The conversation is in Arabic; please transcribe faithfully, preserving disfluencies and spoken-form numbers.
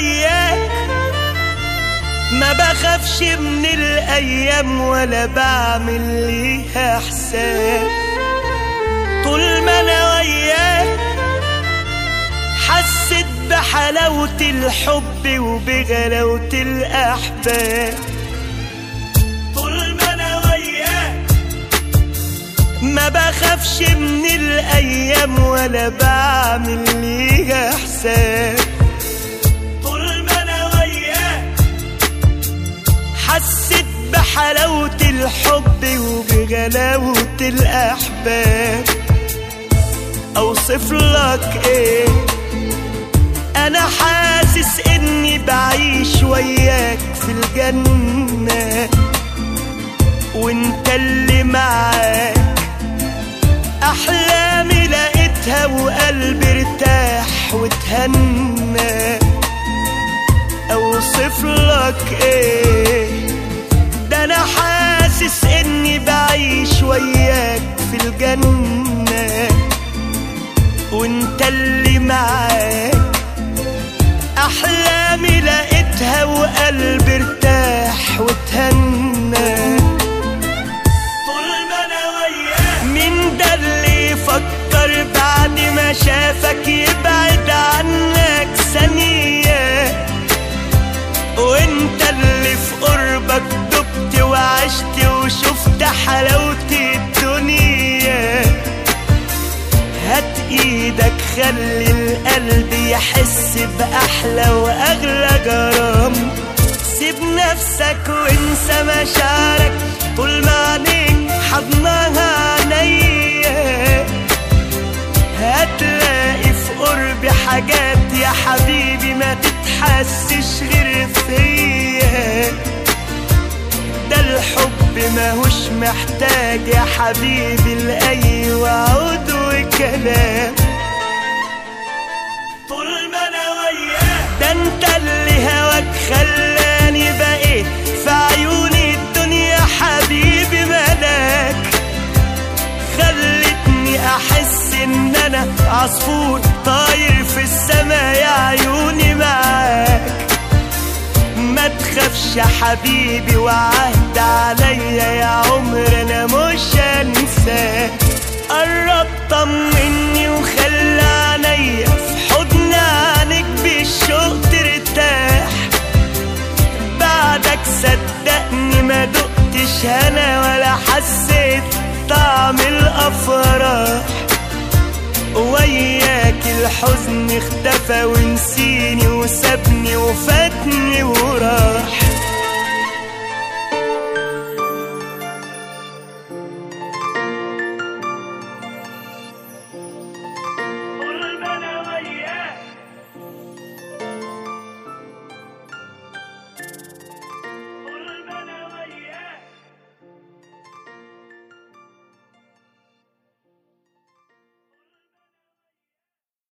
وياك ما بخافش من الايام ولا بعمل ليها حساب. طول ما انا وياك حسيت بحلاوة الحب وبغلاوة الاحباب. طول ما انا وياك ما بخافش من الايام ولا بعمل ليها حساب. طول ما انا وياك حسيت بحلاوة الحب وبغلاوة الاحباب. اوصف لك ايه؟ انا حاسس اني بعيش وياك في الجنة وانت اللي معاك. احلامي لقيتها وقلبي ارتاح واتهنى. اوصف لك ايه؟ ده انا حاسس اني بعيش وياك في الجنة وانت اللي معاك. احلامي لقيتها وقلبي ارتاح واتهنى. طول ما انا وياك مين ده اللي يفكر بعد ما شافك يبعد عنك ثانية؟ وانت اللي في قربك دبت وعشت وشفت حلاوة الدنيا. هات ايدك خلي القلب يحس بأحلى وأغلى جرام. سيب نفسك وانسى مشاعرك طول ما عينيك حضنها عينيا. هتلاقي في قربي حاجات يا حبيبي ما تتحسش غير فيا. ده الحب ماهوش محتاج يا حبيبي لأي وعود وكلام. طول ما انا وياك ده انت اللي هواك خلاني بقيت في عيوني الدنيا حبيبي ملاك. خلتني احس ان انا عصفور طاير في السما يا عيوني معاك. ما تخافش يا حبيبي وعهد عليا يا عمر انا مش هنساك. قرب طمني وخلي عينيا في حضن عينيك بالشوق ترتاح. بعدك صدقني ما دقتش هنا ولا حسيت طعم الافراح. وياك الحزن اختفى ونسيني وسابني وفاتني وراح.